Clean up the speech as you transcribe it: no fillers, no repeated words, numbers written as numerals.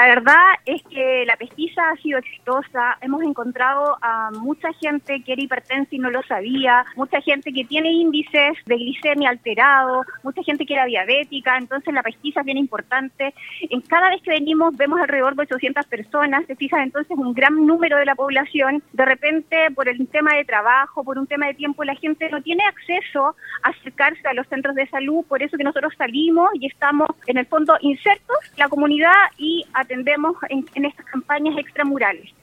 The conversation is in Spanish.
verdad es que la pesquisa ha sido exitosa. Hemos encontrado a mucha gente que era hipertensa y no lo sabía, mucha gente que tiene índices de glicemia alterados, mucha gente que era diabética. Entonces la pesquisa es bien importante. En cada vez que venimos vemos alrededor de 800 personas. Se fijan entonces un gran número de la población. De repente, por el tema de trabajo, por un tema de tiempo, la gente no tiene acceso a acercarse a los centros de salud. Por eso que nosotros salimos y estamos en el fondo insertos en la comunidad y atendemos en estas campañas extramurales.